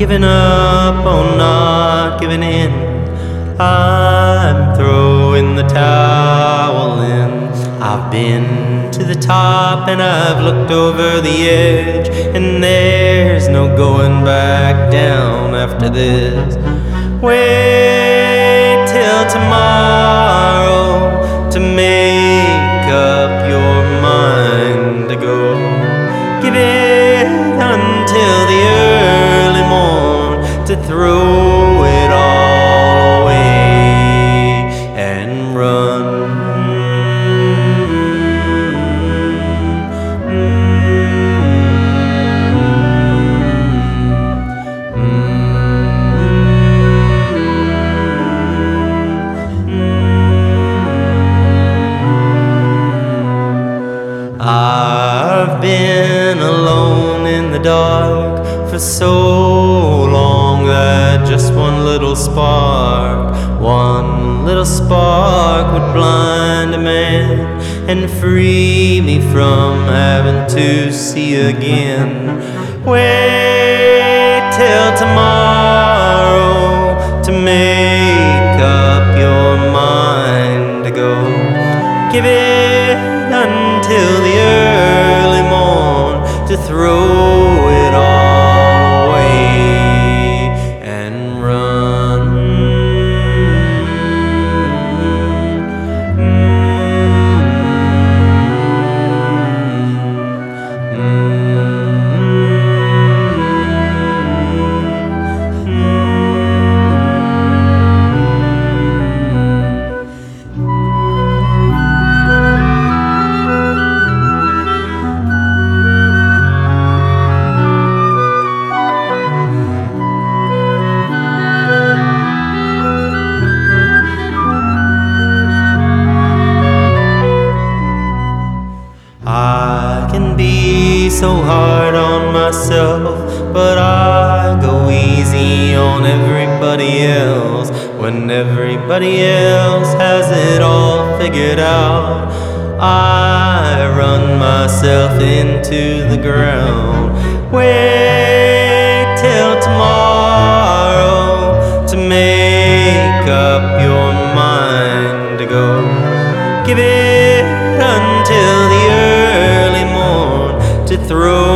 giving up on not giving in. I'm throwing the towel in. I've been to the top and I've looked over the edge, and there's no going back down after this. Wait till tomorrow to make up your mind to go. Give it until the early morn to throw it all away and run. I've been alone in the dark for so long that just one little spark would blind a man and free me from having to see again. Wait till tomorrow to make up your mind to go. Give it until the early morn to throw it all away and run. I can be so hard on myself, but I go easy on everybody else. When everybody else has it all figured out, I run myself into the ground. Wait till tomorrow to make up your mind to go. Give it until the early morn to throw